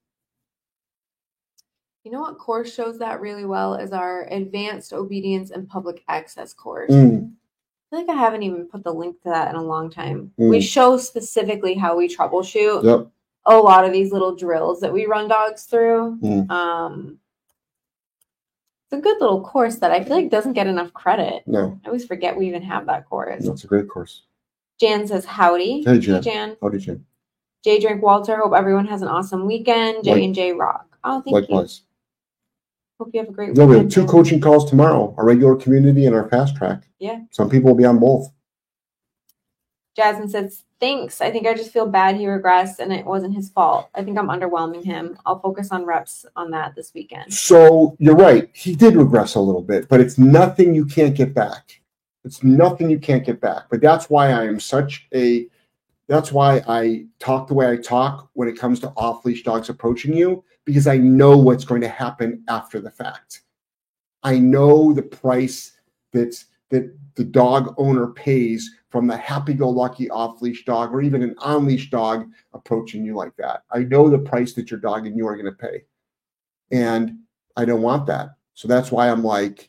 You know what course shows that really well is our Advanced Obedience and Public Access course. Mm. I feel like I haven't even put the link to that in a long time. Mm. We show specifically how we troubleshoot Yep. a lot of these little drills that we run dogs through. Mm. Um, it's a good little course that I feel like doesn't get enough credit. No, I always forget we even have that course. that's a great course. Jan says howdy. Hey, Jan. Hey, Jan. How did you? J Drink Walter. Hope everyone has an awesome weekend. J Like- and J Rock. Oh, thank Likewise. you. Hope you have a great No, we have weekend. two Jan. coaching calls tomorrow, our regular community and our fast track. Yeah. Some people will be on both. Jasmine says, thanks. I think I just feel bad he regressed and it wasn't his fault. I think I'm underwhelming him. I'll focus on reps on that this weekend. So you're right. He did regress a little bit, but it's nothing you can't get back. It's nothing you can't get back. But that's why I am such a, that's why I talk the way I talk when it comes to off-leash dogs approaching you, because I know what's going to happen after the fact. I know the price that's, that the dog owner pays from the happy-go-lucky off-leash dog or even an on-leash dog approaching you like that. I know the price that your dog and you are going to pay. And I don't want that. So that's why I'm like,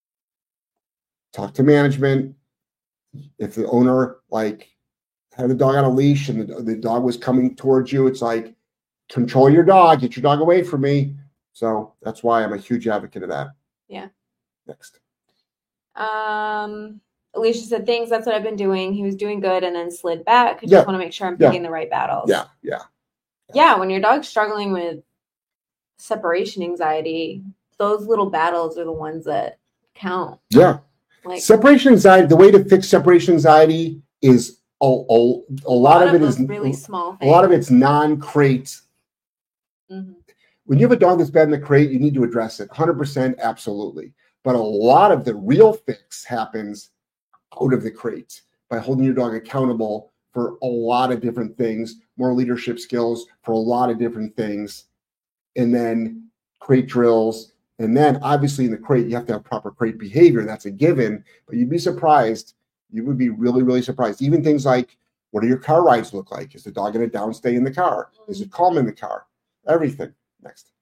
talk to management. If the owner like had the dog on a leash and the, the dog was coming towards you, it's like, control your dog, get your dog away from me. So that's why I'm a huge advocate of that. Yeah. Next. Um, Alicia said, thanks. That's what I've been doing. He was doing good and then slid back. I just Yeah. want to make sure I'm Yeah. picking the right battles. Yeah, yeah. Yeah, when your dog's struggling with separation anxiety, those little battles are the ones that count. Yeah. Like Separation anxiety, the way to fix separation anxiety is a, a, a, a lot, of it those is really small a things. lot of it's non-crate. Mhm. When you have a dog that's bad in the crate, you need to address it. one hundred percent, absolutely. But a lot of the real fix happens out of the crate by holding your dog accountable for a lot of different things, more leadership skills for a lot of different things, and then crate drills. And then obviously in the crate, you have to have proper crate behavior. That's a given, but you'd be surprised. You would be really, really surprised. Even things like, what do your car rides look like? Is the dog going to downstay in the car? Is it calm in the car? Everything. Next.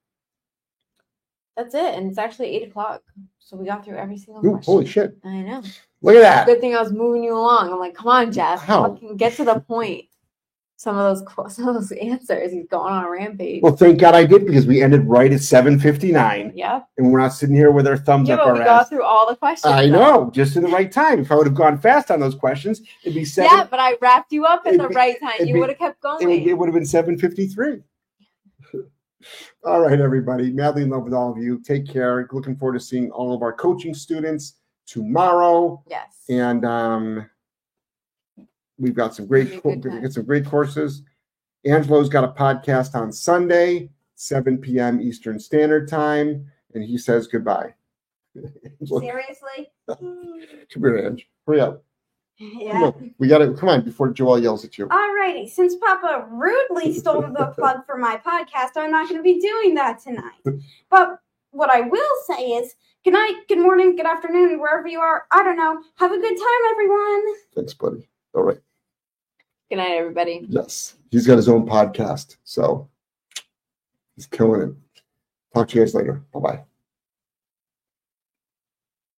That's it. And it's actually eight o'clock. So we got through every single Ooh, question. holy shit. I know. Look at that. Good thing I was moving you along. I'm like, come on, Jeff. How? Fucking get to the point. Some of those qu- some of those answers. He's going on a rampage. Well, thank God I did, because we ended right at seven fifty-nine. Yeah. And we're not sitting here with our thumbs Yeah, up but our we ass. got through all the questions. I though. know, just in the right time. If I would have gone fast on those questions, it'd be seven. Yeah, but I wrapped you up at It'd the be- right time. it'd You be- would have kept going. It would, it would have been seven fifty-three. All right, everybody. Madly in love with all of you. Take care. Looking forward to seeing all of our coaching students tomorrow. Yes. And um, we've got some great, It'll be a good co- time. get some great courses. Angelo's got a podcast on Sunday, seven p.m. Eastern Standard Time, and he says goodbye. Angelo, Seriously? come here, Ange. Hurry up. Come Yeah. on. We got to come on before Joel yells at you. Alrighty, since Papa rudely stole the plug for my podcast, I'm not going to be doing that tonight. But what I will say is, good night, good morning, good afternoon, wherever you are. I don't know. Have a good time, everyone. Thanks, buddy. All right. Good night, everybody. Yes. He's got his own podcast, so he's killing it. Talk to you guys later. Bye-bye.